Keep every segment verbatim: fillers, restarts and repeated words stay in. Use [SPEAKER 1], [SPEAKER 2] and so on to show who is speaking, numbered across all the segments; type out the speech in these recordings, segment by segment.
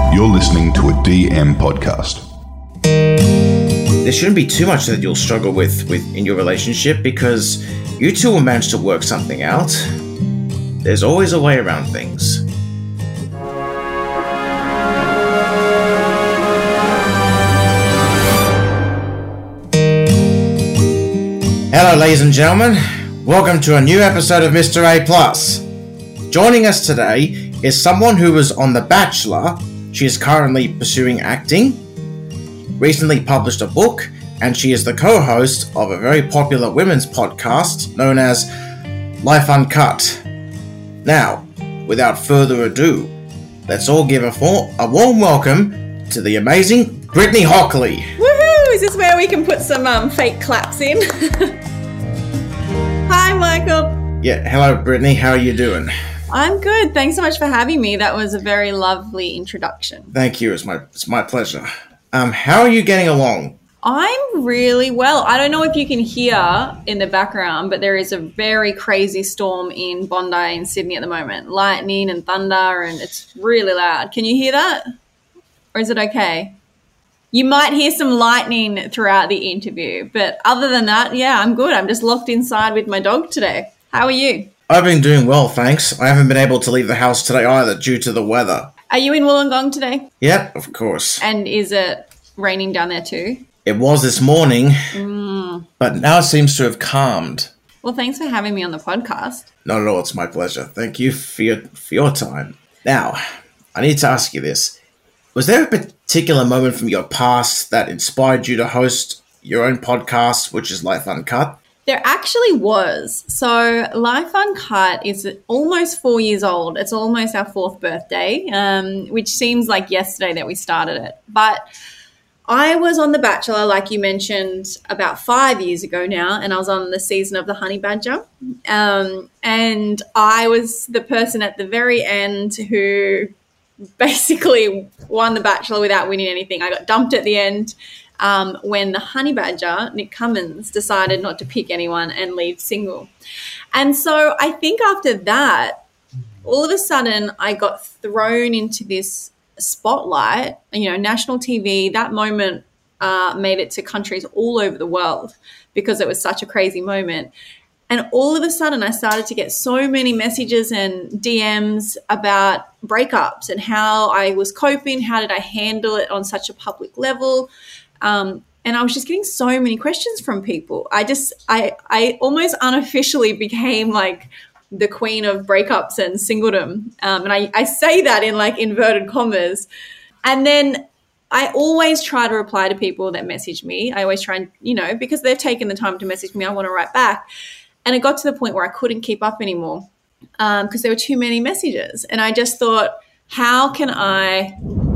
[SPEAKER 1] You're listening to a D M podcast.
[SPEAKER 2] There shouldn't be too much that you'll struggle with, with in your relationship because you two will manage to work something out. There's always a way around things. Hello, ladies and gentlemen. Welcome to a new episode of Mister A Plus. Joining us today is someone who was on The Bachelor. She is currently pursuing acting, recently published a book, and she is the co-host of a very popular women's podcast known as Life Uncut. Now, without further ado, let's all give a, for- a warm welcome to the amazing Brittany Hockley.
[SPEAKER 3] Woohoo! Is this where we can put some um, fake claps in? Hi, Michael.
[SPEAKER 2] Yeah, hello, Brittany. How are you doing?
[SPEAKER 3] I'm good. Thanks so much for having me. That was a very lovely introduction.
[SPEAKER 2] Thank you. It's my it's my pleasure. Um, how are you getting along?
[SPEAKER 3] I'm really well. I don't know if you can hear in the background, but there is a very crazy storm in Bondi in Sydney at the moment. Lightning and thunder, and it's really loud. Can you hear that? Or is it okay? You might hear some lightning throughout the interview, but other than that, yeah, I'm good. I'm just locked inside with my dog today. How are you?
[SPEAKER 2] I've been doing well, thanks. I haven't been able to leave the house today either due to the weather.
[SPEAKER 3] Are you in Wollongong today?
[SPEAKER 2] Yep, of course.
[SPEAKER 3] And is it raining down there too?
[SPEAKER 2] It was this morning,
[SPEAKER 3] mm.
[SPEAKER 2] but now it seems to have calmed.
[SPEAKER 3] Well, thanks for having me on the podcast.
[SPEAKER 2] Not at all, it's my pleasure. Thank you for your, for your time. Now, I need to ask you this. Was there a particular moment from your past that inspired you to host your own podcast, which is Life Uncut?
[SPEAKER 3] There actually was. So Life Uncut is almost four years old. It's almost our fourth birthday, um, which seems like yesterday that we started it. But I was on The Bachelor, like you mentioned, about five years ago now, and I was on the season of the Honey Badger. Um, and I was the person at the very end who basically won The Bachelor without winning anything. I got dumped at the end. Um, when the Honey Badger, Nick Cummins, decided not to pick anyone and leave single. And so I think after that, all of a sudden I got thrown into this spotlight, you know, national T V. That moment uh, made it to countries all over the world because it was such a crazy moment. And all of a sudden I started to get so many messages and D Ms about breakups and how I was coping, how did I handle it on such a public level. Um, and I was just getting so many questions from people. I just, I, I almost unofficially became like the queen of breakups and singledom. Um, and I, I say that in like inverted commas. And then I always try to reply to people that message me. I always try and, you know, because they've taken the time to message me, I want to write back. And it got to the point where I couldn't keep up anymore um, because there were too many messages. And I just thought, how can I...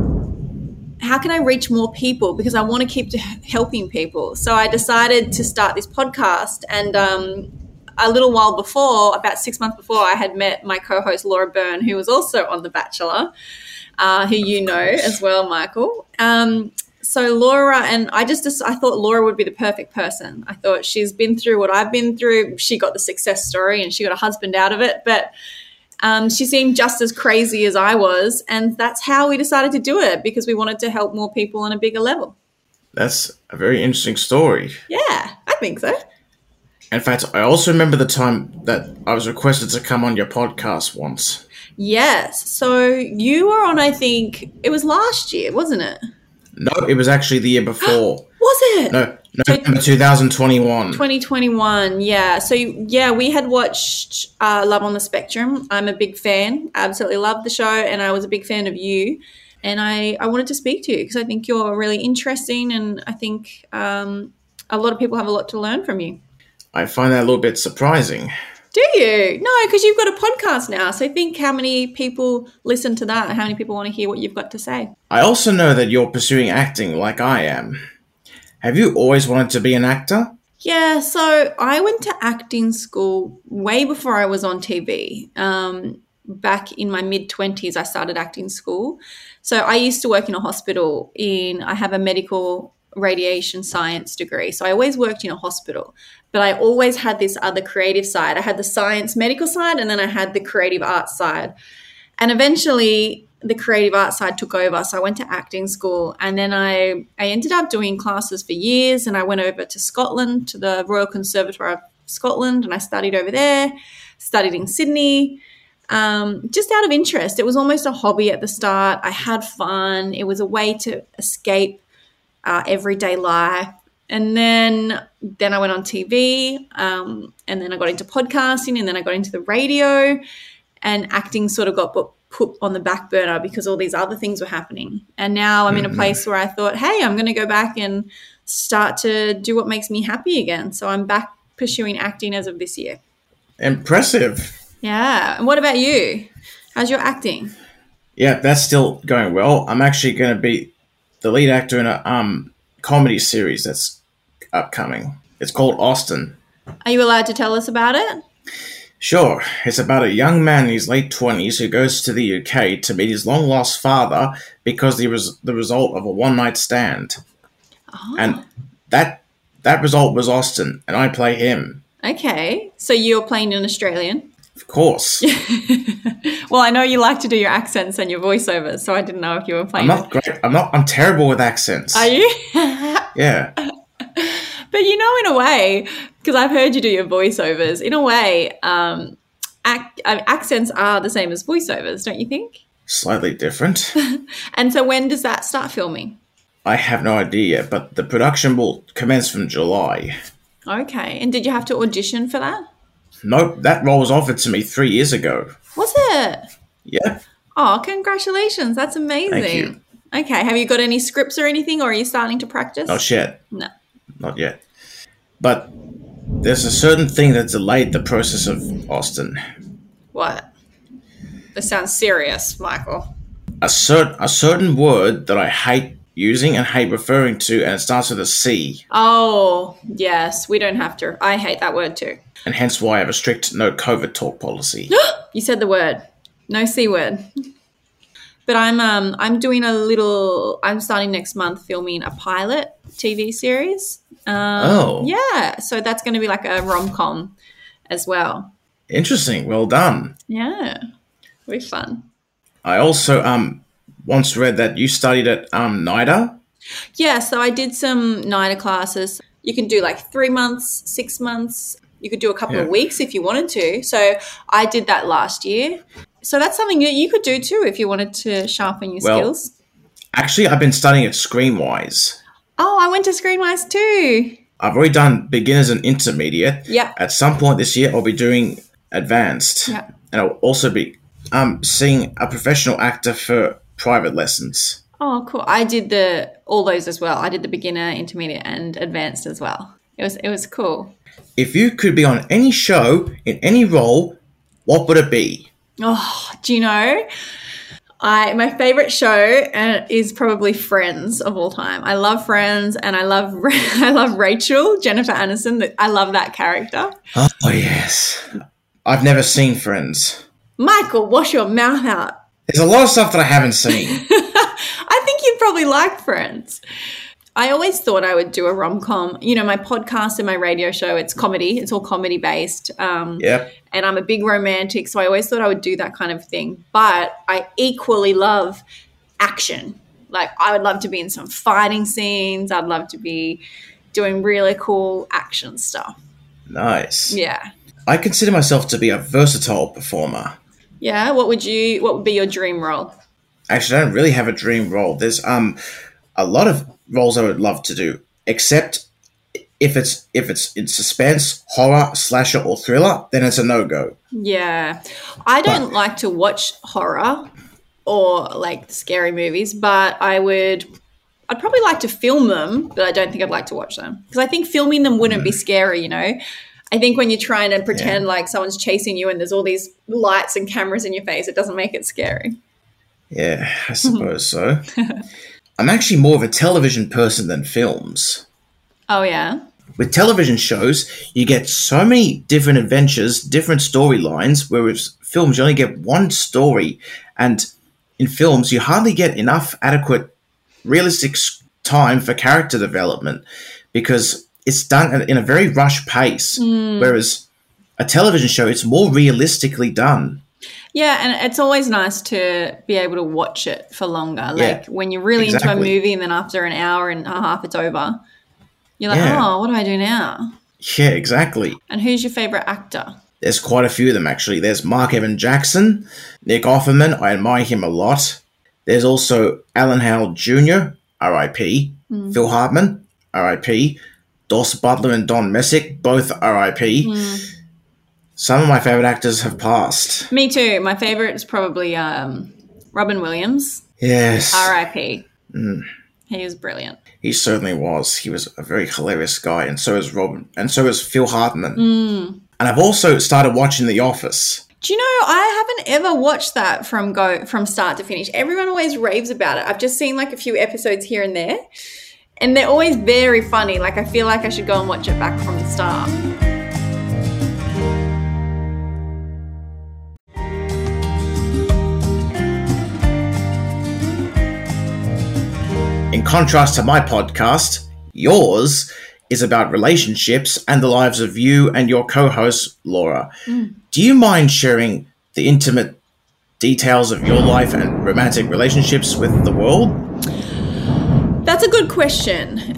[SPEAKER 3] how can I reach more people? Because I want to keep helping people. So I decided to start this podcast. And um, a little while before, about six months before, I had met my co-host Laura Byrne, who was also on The Bachelor, uh, who you know as well, Michael. Um, so Laura and I just, I thought Laura would be the perfect person. I thought she's been through what I've been through. She got the success story and she got a husband out of it. But Um, she seemed just as crazy as I was, and that's how we decided to do it because we wanted to help more people on a bigger level.
[SPEAKER 2] That's a very interesting story.
[SPEAKER 3] Yeah, I think so.
[SPEAKER 2] In fact, I also remember the time that I was requested to come on your podcast once.
[SPEAKER 3] Yes. So you were on, I think, it was last year, wasn't it?
[SPEAKER 2] No, it was actually the year before.
[SPEAKER 3] Was it?
[SPEAKER 2] No, November twenty twenty-one.
[SPEAKER 3] twenty twenty-one, yeah. So, yeah, we had watched uh, Love on the Spectrum. I'm a big fan. I absolutely love the show, and I was a big fan of you. And I, I wanted to speak to you because I think you're really interesting, and I think um, a lot of people have a lot to learn from you.
[SPEAKER 2] I find that a little bit surprising.
[SPEAKER 3] Do you? No, because you've got a podcast now. So think how many people listen to that and how many people want to hear what you've got to say.
[SPEAKER 2] I also know that you're pursuing acting like I am. Have you always wanted to be an actor?
[SPEAKER 3] Yeah, so I went to acting school way before I was on T V. Um, back in my mid-twenties, I started acting school. So I used to work in a hospital. In I have a medical radiation science degree. So I always worked in a hospital, but I always had this other creative side. I had the science medical side, and then I had the creative arts side. And eventually the creative arts side took over. So I went to acting school, and then I, I ended up doing classes for years, and I went over to Scotland, to the Royal Conservatoire of Scotland, and I studied over there, studied in Sydney, um, just out of interest. It was almost a hobby at the start. I had fun. It was a way to escape uh, everyday life. And then then I went on T V, um, and then I got into podcasting, and then I got into the radio, and acting sort of got put on the back burner because all these other things were happening. And now I'm mm-hmm. in a place where I thought, hey, I'm going to go back and start to do what makes me happy again. So I'm back pursuing acting as of this year.
[SPEAKER 2] Impressive.
[SPEAKER 3] Yeah. And what about you? How's your acting?
[SPEAKER 2] Yeah, that's still going well. I'm actually going to be the lead actor in a um comedy series that's upcoming. It's called Austin.
[SPEAKER 3] Are you allowed to tell us about it?
[SPEAKER 2] Sure. It's about a young man in his late twenties who goes to the U K to meet his long-lost father because he was the result of a one-night stand. Oh. And that that result was Austin, and I play him.
[SPEAKER 3] Okay. So you're playing an Australian?
[SPEAKER 2] Of course.
[SPEAKER 3] Well, I know you like to do your accents and your voiceovers, so I didn't know if you were playing.
[SPEAKER 2] I'm not great. I'm not. I'm terrible with accents.
[SPEAKER 3] Are you?
[SPEAKER 2] Yeah.
[SPEAKER 3] But you know, in a way, because I've heard you do your voiceovers, in a way, um, ac- uh, accents are the same as voiceovers, don't you think?
[SPEAKER 2] Slightly different.
[SPEAKER 3] And so when does that start filming?
[SPEAKER 2] I have no idea yet, but the production will commence from July.
[SPEAKER 3] Okay. And did you have to audition for that?
[SPEAKER 2] Nope, that role was offered to me three years ago.
[SPEAKER 3] Was it?
[SPEAKER 2] Yeah.
[SPEAKER 3] Oh, congratulations. That's amazing.
[SPEAKER 2] Thank you.
[SPEAKER 3] Okay. Have you got any scripts or anything, or are you starting to practice?
[SPEAKER 2] Not yet.
[SPEAKER 3] No.
[SPEAKER 2] Not yet. But there's a certain thing that delayed the process of Austin.
[SPEAKER 3] What? This sounds serious, Michael.
[SPEAKER 2] A, cert- a certain word that I hate using and hate referring to, and it starts with a C.
[SPEAKER 3] Oh, yes. We don't have to. I hate that word too.
[SPEAKER 2] And hence why I have a strict no COVID talk policy.
[SPEAKER 3] You said the word. No C word. But I'm um I'm doing a little, I'm starting next month filming a pilot T V series. Um,
[SPEAKER 2] oh.
[SPEAKER 3] Yeah. So that's going to be like a rom-com as well.
[SPEAKER 2] Interesting. Well done.
[SPEAKER 3] Yeah. It'll be fun.
[SPEAKER 2] I also um once read that you studied at um NIDA.
[SPEAKER 3] Yeah. So I did some NIDA classes. You can do like three months, six months. You could do a couple yeah. of weeks if you wanted to. So I did that last year. So that's something that you could do too if you wanted to sharpen your well, skills.
[SPEAKER 2] Actually, I've been studying at Screenwise.
[SPEAKER 3] Oh, I went to Screenwise too.
[SPEAKER 2] I've already done beginners and intermediate.
[SPEAKER 3] Yeah.
[SPEAKER 2] At some point this year, I'll be doing advanced.
[SPEAKER 3] Yeah.
[SPEAKER 2] And I'll also be um, seeing a professional actor for private lessons.
[SPEAKER 3] Oh, cool. I did the all those as well. I did the beginner, intermediate, and advanced as well. It was it was cool.
[SPEAKER 2] If you could be on any show, in any role, what would it be?
[SPEAKER 3] Oh, do you know? I my favorite show uh, is probably Friends of all time. I love Friends, and I love I love Rachel, Jennifer Aniston. That I love that character.
[SPEAKER 2] Oh yes, I've never seen Friends.
[SPEAKER 3] Michael, wash your mouth out.
[SPEAKER 2] There's a lot of stuff that I haven't seen.
[SPEAKER 3] I think you'd probably like Friends. I always thought I would do a rom-com. You know, my podcast and my radio show, it's comedy. It's all comedy-based. Um,
[SPEAKER 2] yep.
[SPEAKER 3] And I'm a big romantic, so I always thought I would do that kind of thing. But I equally love action. Like, I would love to be in some fighting scenes. I'd love to be doing really cool action stuff.
[SPEAKER 2] Nice.
[SPEAKER 3] Yeah.
[SPEAKER 2] I consider myself to be a versatile performer.
[SPEAKER 3] Yeah? What would you, what would be your dream role?
[SPEAKER 2] Actually, I don't really have a dream role. There's um a lot of roles I would love to do, except if it's if it's in suspense, horror, slasher, or thriller, then it's a no-go.
[SPEAKER 3] Yeah. I don't
[SPEAKER 2] but,
[SPEAKER 3] like to watch horror or like scary movies, but I would I'd probably like to film them, but I don't think I'd like to watch them. Because I think filming them wouldn't mm. be scary, you know. I think when you're trying to pretend yeah. like someone's chasing you and there's all these lights and cameras in your face, it doesn't make it scary.
[SPEAKER 2] Yeah, I suppose so. I'm actually more of a television person than films.
[SPEAKER 3] Oh, yeah?
[SPEAKER 2] With television shows, you get so many different adventures, different storylines, whereas films, you only get one story. And in films, you hardly get enough adequate, realistic time for character development because it's done in a very rushed pace. Mm. Whereas a television show, it's more realistically done.
[SPEAKER 3] Yeah, and it's always nice to be able to watch it for longer. Like
[SPEAKER 2] Yeah,
[SPEAKER 3] when you're really
[SPEAKER 2] exactly.
[SPEAKER 3] into a movie and then after an hour and a half it's over, you're like,
[SPEAKER 2] Yeah.
[SPEAKER 3] oh, what do I do now?
[SPEAKER 2] Yeah, exactly.
[SPEAKER 3] And who's your favourite actor?
[SPEAKER 2] There's quite a few of them, actually. There's Mark Evan Jackson, Nick Offerman. I admire him a lot. There's also Alan Howell Junior, R I P Mm. Phil Hartman, R I P Doss Butler and Don Messick, both R I P Mm. Some of my favourite actors have passed.
[SPEAKER 3] Me too. My favourite is probably um, Robin Williams.
[SPEAKER 2] Yes.
[SPEAKER 3] R I P
[SPEAKER 2] Mm.
[SPEAKER 3] He was brilliant.
[SPEAKER 2] He certainly was. He was a very hilarious guy, and so is Robin, and so is Phil Hartman.
[SPEAKER 3] Mm.
[SPEAKER 2] And I've also started watching The Office.
[SPEAKER 3] Do you know, I haven't ever watched that from go from start to finish. Everyone always raves about it. I've just seen like a few episodes here and there, and they're always very funny. Like I feel like I should go and watch it back from the start.
[SPEAKER 2] In contrast to my podcast, yours is about relationships and the lives of you and your co-host, Laura. Mm. Do you mind sharing the intimate details of your life and romantic relationships with the world?
[SPEAKER 3] That's a good question.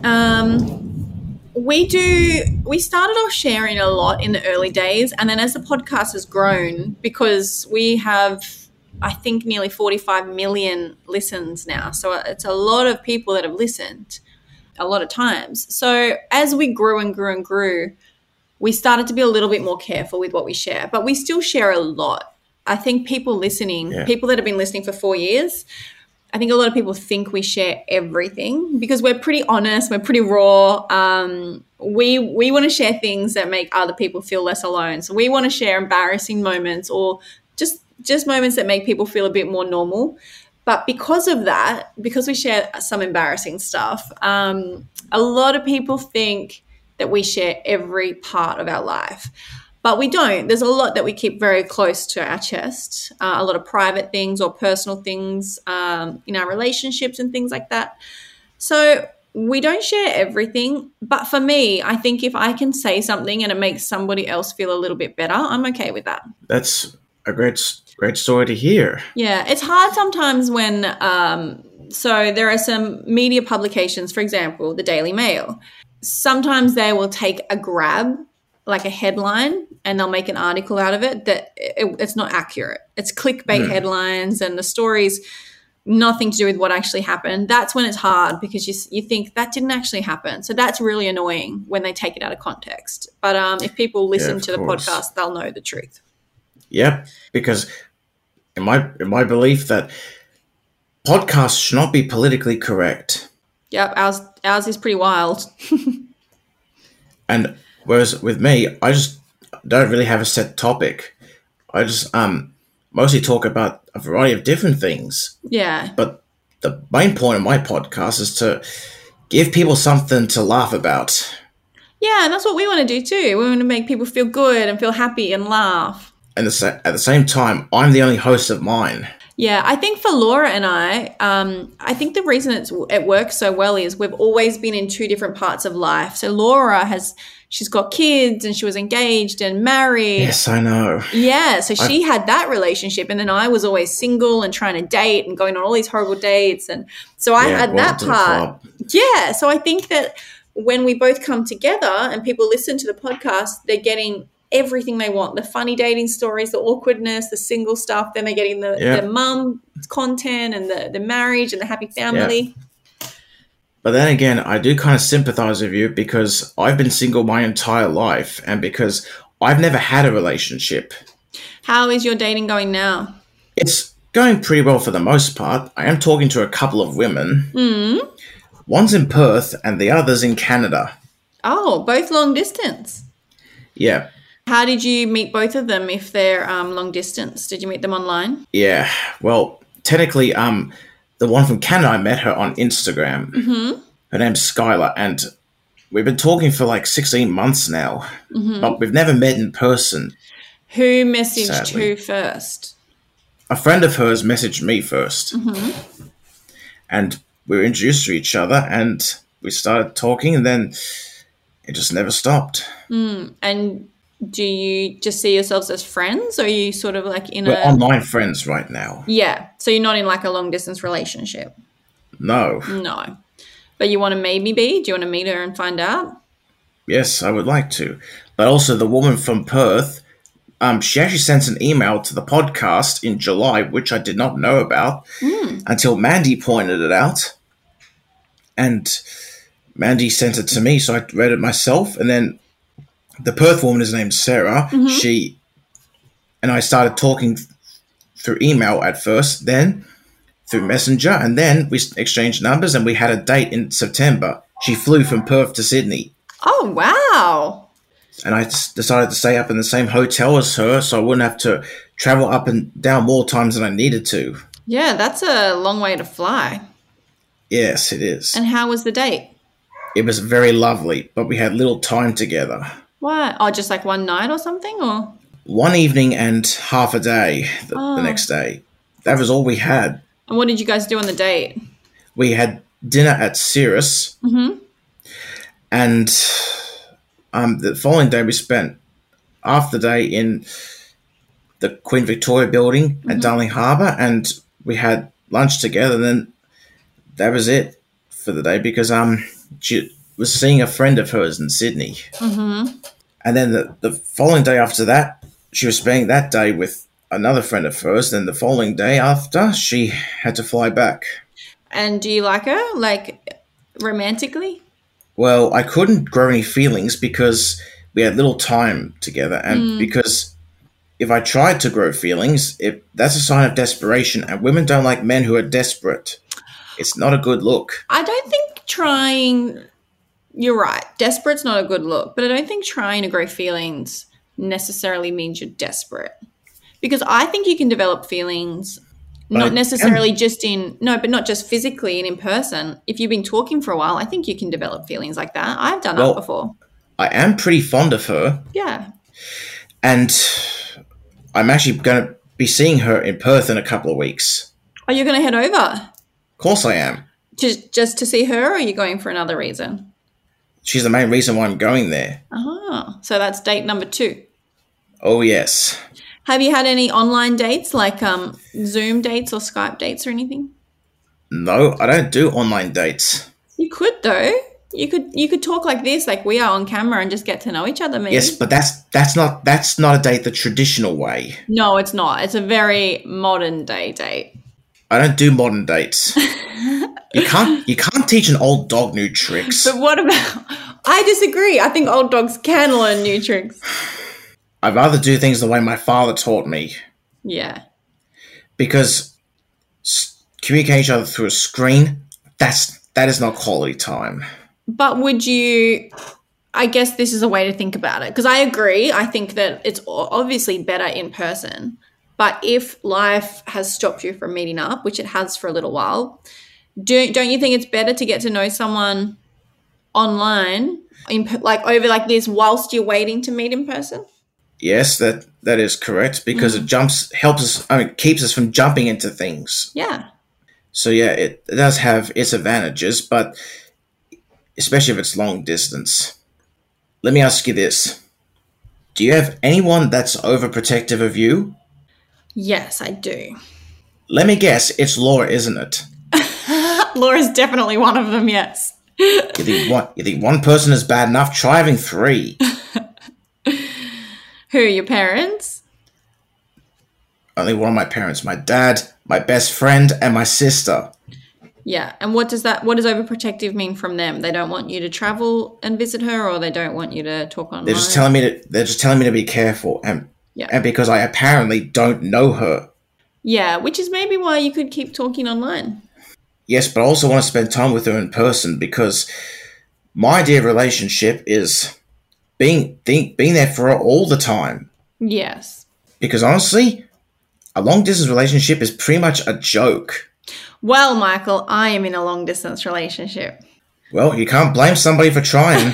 [SPEAKER 3] Um, we do, we started off sharing a lot in the early days, and then as the podcast has grown, because we have, I think, nearly forty-five million listens now. So it's a lot of people that have listened a lot of times. So as we grew and grew and grew, we started to be a little bit more careful with what we share, but we still share a lot. I think people listening, yeah. people that have been listening for four years, I think a lot of people think we share everything because we're pretty honest, we're pretty raw. Um, we we want to share things that make other people feel less alone. So we want to share embarrassing moments or just just moments that make people feel a bit more normal. But because of that, because we share some embarrassing stuff, um, a lot of people think that we share every part of our life. But we don't. There's a lot that we keep very close to our chest, uh, a lot of private things or personal things um, in our relationships and things like that. So we don't share everything. But for me, I think if I can say something and it makes somebody else feel a little bit better, I'm okay with that.
[SPEAKER 2] That's a great Great story to hear.
[SPEAKER 3] Yeah, it's hard sometimes when, um, so there are some media publications, for example, the Daily Mail. Sometimes they will take a grab, like a headline, and they'll make an article out of it that it, it's not accurate. It's clickbait mm. headlines and the story's nothing to do with what actually happened. That's when it's hard because you you think that didn't actually happen. So that's really annoying when they take it out of context. But um, if people listen
[SPEAKER 2] yeah,
[SPEAKER 3] to the
[SPEAKER 2] course.
[SPEAKER 3] podcast, they'll know the truth.
[SPEAKER 2] Yep, because in my in my belief that podcasts should not be politically correct.
[SPEAKER 3] Yep, ours ours is pretty wild.
[SPEAKER 2] And whereas with me, I just don't really have a set topic. I just um mostly talk about a variety of different things.
[SPEAKER 3] Yeah.
[SPEAKER 2] But the main point of my podcast is to give people something to laugh about.
[SPEAKER 3] Yeah, and that's what we want to do too. We want to make people feel good and feel happy and laugh.
[SPEAKER 2] And the, at the same time, I'm the only host of mine.
[SPEAKER 3] Yeah, I think for Laura and I, um, I think the reason it's, it works so well is we've always been in two different parts of life. So Laura has, she's got kids and she was engaged and married.
[SPEAKER 2] Yes, I know.
[SPEAKER 3] Yeah, so she I, had that relationship, and then I was always single and trying to date and going on all these horrible dates. And so I yeah, had that part. Yeah, so I think that when we both come together and people listen to the podcast, they're getting everything they want, the funny dating stories, the awkwardness, the single stuff. Then they're getting the, yeah. the mum content and the, the marriage and the happy family.
[SPEAKER 2] Yeah. But then again, I do kind of sympathize with you because I've been single my entire life and because I've never had a relationship.
[SPEAKER 3] How is your dating going now?
[SPEAKER 2] It's going pretty well for the most part. I am talking to a couple of women.
[SPEAKER 3] Mm.
[SPEAKER 2] One's in Perth and the other's in Canada.
[SPEAKER 3] Oh, both long distance.
[SPEAKER 2] Yeah.
[SPEAKER 3] How did you meet both of them if they're um, long distance? Did you meet them online?
[SPEAKER 2] Yeah. Well, technically, um, the one from Canada, I met her on Instagram.
[SPEAKER 3] Mm-hmm.
[SPEAKER 2] Her name's Skylar, and we've been talking for like sixteen months now,
[SPEAKER 3] mm-hmm.
[SPEAKER 2] but we've never met in person.
[SPEAKER 3] Who messaged
[SPEAKER 2] sadly.
[SPEAKER 3] who first?
[SPEAKER 2] A friend of hers messaged me first.
[SPEAKER 3] Mm-hmm.
[SPEAKER 2] And we were introduced to each other, and we started talking, and then it just never stopped.
[SPEAKER 3] Mm. And do you just see yourselves as friends, or are you sort of like in
[SPEAKER 2] We're
[SPEAKER 3] a
[SPEAKER 2] online friends right now.
[SPEAKER 3] yeah? So you're not in like a long distance relationship.
[SPEAKER 2] No.
[SPEAKER 3] No, but you want to maybe be? Do you want to meet her and find out?
[SPEAKER 2] Yes, I would like to. But also the woman from Perth, um, she actually sent an email to the podcast in July, which I did not know about
[SPEAKER 3] Mm.
[SPEAKER 2] until Mandy pointed it out. And Mandy sent it to me, so I read it myself. And then the Perth woman is named Sarah.
[SPEAKER 3] Mm-hmm.
[SPEAKER 2] She and I started talking th- through email at first, then through Messenger, and then we exchanged numbers and we had a date in September. She flew from Perth to Sydney.
[SPEAKER 3] Oh, wow.
[SPEAKER 2] And I just decided to stay up in the same hotel as her so I wouldn't have to travel up and down more times than I needed to.
[SPEAKER 3] Yeah, that's a long way to fly.
[SPEAKER 2] Yes, it is.
[SPEAKER 3] And how was the date?
[SPEAKER 2] It was very lovely, but we had little time together.
[SPEAKER 3] What? Oh, just like one night or something? Or
[SPEAKER 2] One evening and half a day the,
[SPEAKER 3] Oh.
[SPEAKER 2] the next day. That was all we had.
[SPEAKER 3] and what did you guys do on the date?
[SPEAKER 2] We had dinner at Cirrus,
[SPEAKER 3] Mm-hmm.
[SPEAKER 2] and um, the following day we spent half the day in the Queen Victoria building at Darling Harbour, and we had lunch together, and then that was it for the day because um she was seeing a friend of hers in Sydney.
[SPEAKER 3] Mm-hmm.
[SPEAKER 2] And then the, the following day after that, she was spending that day with another friend of hers. Then the following day after, she had to fly back.
[SPEAKER 3] And do you like her, like romantically?
[SPEAKER 2] Well, I couldn't grow any feelings because we had little time together, and because if I tried to grow feelings, it, that's a sign of desperation, and women don't like men who are desperate. It's not a good look.
[SPEAKER 3] I don't think trying, you're right, desperate's not a good look, but I don't think trying to grow feelings necessarily means you're desperate. Because I think you can develop feelings
[SPEAKER 2] But
[SPEAKER 3] not
[SPEAKER 2] I
[SPEAKER 3] necessarily just in, no, but not just physically and in person. If you've been talking for a while, I think you can develop feelings like that. I've done
[SPEAKER 2] Well-
[SPEAKER 3] that before.
[SPEAKER 2] I am pretty fond of her,
[SPEAKER 3] Yeah.
[SPEAKER 2] and I'm actually going to be seeing her in Perth in a couple of weeks.
[SPEAKER 3] Oh, you're going to head over
[SPEAKER 2] Of course I am.
[SPEAKER 3] just, just to see her, or are you going for another reason?
[SPEAKER 2] She's the main reason why I'm going there.
[SPEAKER 3] Oh, so that's date number two.
[SPEAKER 2] Oh, yes.
[SPEAKER 3] Have you had any online dates, like um, Zoom dates or Skype dates or anything?
[SPEAKER 2] No, I don't do online dates.
[SPEAKER 3] You could though. You could you could talk like this, like we are on camera, and just get to know each other. Maybe.
[SPEAKER 2] Yes, but that's that's not that's not a date the traditional way.
[SPEAKER 3] No, it's not. It's a very modern day date.
[SPEAKER 2] I don't do modern dates. You can't you can't teach an old dog new tricks.
[SPEAKER 3] But what about? I disagree. I think old dogs can learn new tricks.
[SPEAKER 2] I'd rather do things the way my father taught me,
[SPEAKER 3] Yeah.
[SPEAKER 2] because s- communicating each other through a screen, that's that is not quality time.
[SPEAKER 3] But would you? I guess this is a way to think about it, because I agree. I think that it's o- obviously better in person. But if life has stopped you from meeting up, which it has for a little while, do, don't you think it's better to get to know someone online, in, per- like over like this, whilst you're waiting to meet in person?
[SPEAKER 2] Yes, that that is correct, because it jumps helps us. I mean, keeps us from jumping into things.
[SPEAKER 3] Yeah.
[SPEAKER 2] So yeah, it, it does have its advantages, but especially if it's long distance. Let me ask you this: do you have anyone that's overprotective of you?
[SPEAKER 3] Yes, I do.
[SPEAKER 2] Let me guess, it's Laura, isn't it?
[SPEAKER 3] Laura's definitely one of them, yes.
[SPEAKER 2] You think one, you think one person is bad enough? Try having three.
[SPEAKER 3] Who, your parents?
[SPEAKER 2] Only one of my parents: my dad, my best friend, and my sister.
[SPEAKER 3] Yeah. And what does that, what does overprotective mean from them? They don't want you to travel and visit her, or they don't want you to talk online?
[SPEAKER 2] They're just telling me to. They're just telling me to be careful, and
[SPEAKER 3] Yeah.
[SPEAKER 2] and because I apparently don't know her.
[SPEAKER 3] Yeah, which is maybe why you could keep talking online.
[SPEAKER 2] Yes, but I also want to spend time with her in person, because my idea of relationship is being think, being there for her all the time.
[SPEAKER 3] Yes.
[SPEAKER 2] Because honestly, a long distance relationship is pretty much a joke.
[SPEAKER 3] Well, Michael, I am in a long distance relationship.
[SPEAKER 2] Well, you can't blame somebody for trying.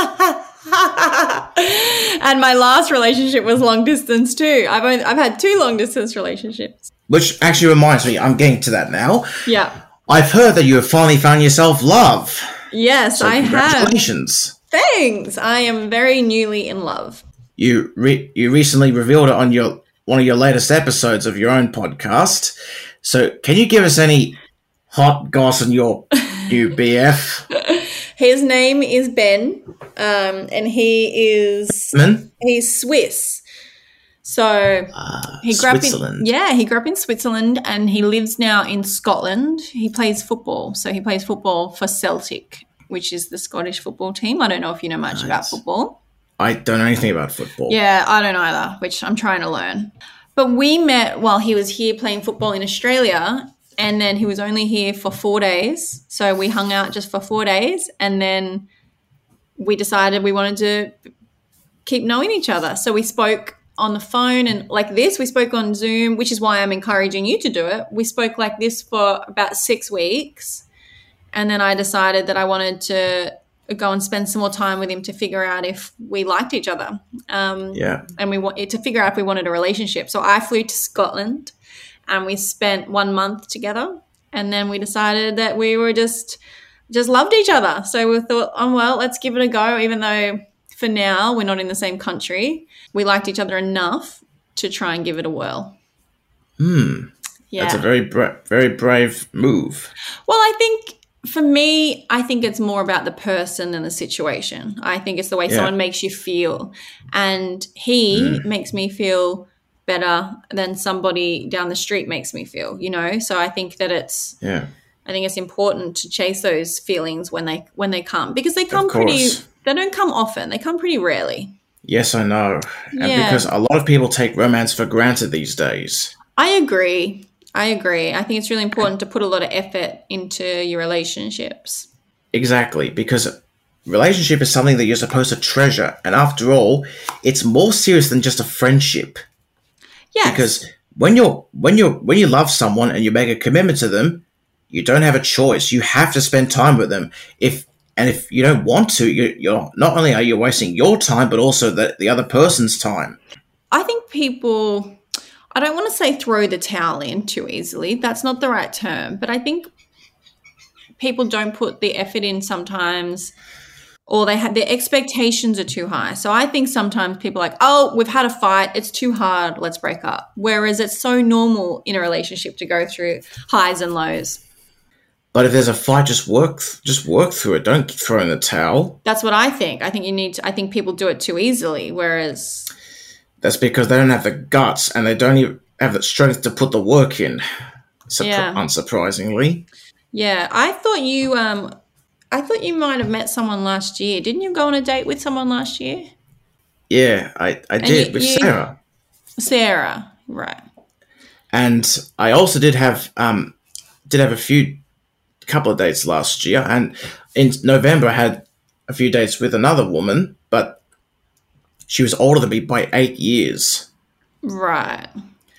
[SPEAKER 3] And my last relationship was long distance too. I've only, I've had two long distance relationships.
[SPEAKER 2] Which actually reminds me, I'm getting to that now.
[SPEAKER 3] Yeah.
[SPEAKER 2] I've heard that you have finally found yourself love.
[SPEAKER 3] Yes,
[SPEAKER 2] So
[SPEAKER 3] I have.
[SPEAKER 2] congratulations.
[SPEAKER 3] Thanks. I am very newly in love.
[SPEAKER 2] you re- you recently revealed it on your one of your latest episodes of your own podcast. So, can you give us any hot goss on your new B F?
[SPEAKER 3] His name is Ben, um, and he is
[SPEAKER 2] Man?
[SPEAKER 3] he's Swiss. So
[SPEAKER 2] Uh,
[SPEAKER 3] he grew up in
[SPEAKER 2] Switzerland.
[SPEAKER 3] yeah he grew up in Switzerland, and he lives now in Scotland. He plays football, so he plays football for Celtic, which is the Scottish football team. I don't know if you know much about football.
[SPEAKER 2] I don't know anything about football.
[SPEAKER 3] Yeah, I don't either, which I'm trying to learn. But we met while he was here playing football in Australia, and then he was only here for four days. So we hung out just for four days, and then we decided we wanted to keep knowing each other. So we spoke on the phone and like this. We spoke on Zoom, which is why I'm encouraging you to do it. We spoke like this for about six weeks, and then I decided that I wanted to go and spend some more time with him to figure out if we liked each other. Um,
[SPEAKER 2] Yeah.
[SPEAKER 3] And we wanted to figure out if we wanted a relationship. So I flew to Scotland and we spent one month together, and then we decided that we were just just loved each other. So we thought, oh, well, let's give it a go, even though for now we're not in the same country. We liked each other enough to try and give it a whirl.
[SPEAKER 2] Hmm.
[SPEAKER 3] Yeah.
[SPEAKER 2] That's a very bra- very brave move.
[SPEAKER 3] Well, I think for me, I think it's more about the person than the situation. I think it's the way
[SPEAKER 2] Yeah.
[SPEAKER 3] someone makes you feel. And he makes me feel better than somebody down the street makes me feel, you know? So I think that it's
[SPEAKER 2] Yeah.
[SPEAKER 3] I think it's important to chase those feelings when they when they come, because they come
[SPEAKER 2] Of
[SPEAKER 3] pretty
[SPEAKER 2] course.
[SPEAKER 3] they don't come often. They come pretty rarely.
[SPEAKER 2] Yes, I know. And
[SPEAKER 3] Yeah.
[SPEAKER 2] because a lot of people take romance for granted these days.
[SPEAKER 3] I agree. I agree. I think it's really important to put a lot of effort into your relationships.
[SPEAKER 2] Exactly, because relationship is something that you're supposed to treasure. And after all, it's more serious than just a friendship.
[SPEAKER 3] Yes.
[SPEAKER 2] Because when you're when you're when you love someone and you make a commitment to them, you don't have a choice. You have to spend time with them. If and if you don't want to, you, you're not only are you wasting your time, but also the, the other person's time.
[SPEAKER 3] I think people, I don't want to say throw the towel in too easily. That's not the right term. But I think people don't put the effort in sometimes, or they have their expectations are too high. So I think sometimes people are like, oh, we've had a fight. It's too hard. Let's break up. Whereas it's so normal in a relationship to go through highs and lows.
[SPEAKER 2] But if there's a fight, just work just work through it. Don't throw in the towel.
[SPEAKER 3] That's what I think. I think you need to, I think people do it too easily. Whereas
[SPEAKER 2] That's because they don't have the guts and they don't even have the strength to put the work in. Surpri-
[SPEAKER 3] Yeah.
[SPEAKER 2] Unsurprisingly.
[SPEAKER 3] yeah, I thought you, um, I thought you might have met someone last year. Didn't you go on a date with someone last year?
[SPEAKER 2] Yeah, I, I did
[SPEAKER 3] you-
[SPEAKER 2] with
[SPEAKER 3] you-
[SPEAKER 2] Sarah.
[SPEAKER 3] Sarah, right.
[SPEAKER 2] And I also did have um did have a few couple of dates last year, and in November I had a few dates with another woman, but she was older than me by eight years,
[SPEAKER 3] Right,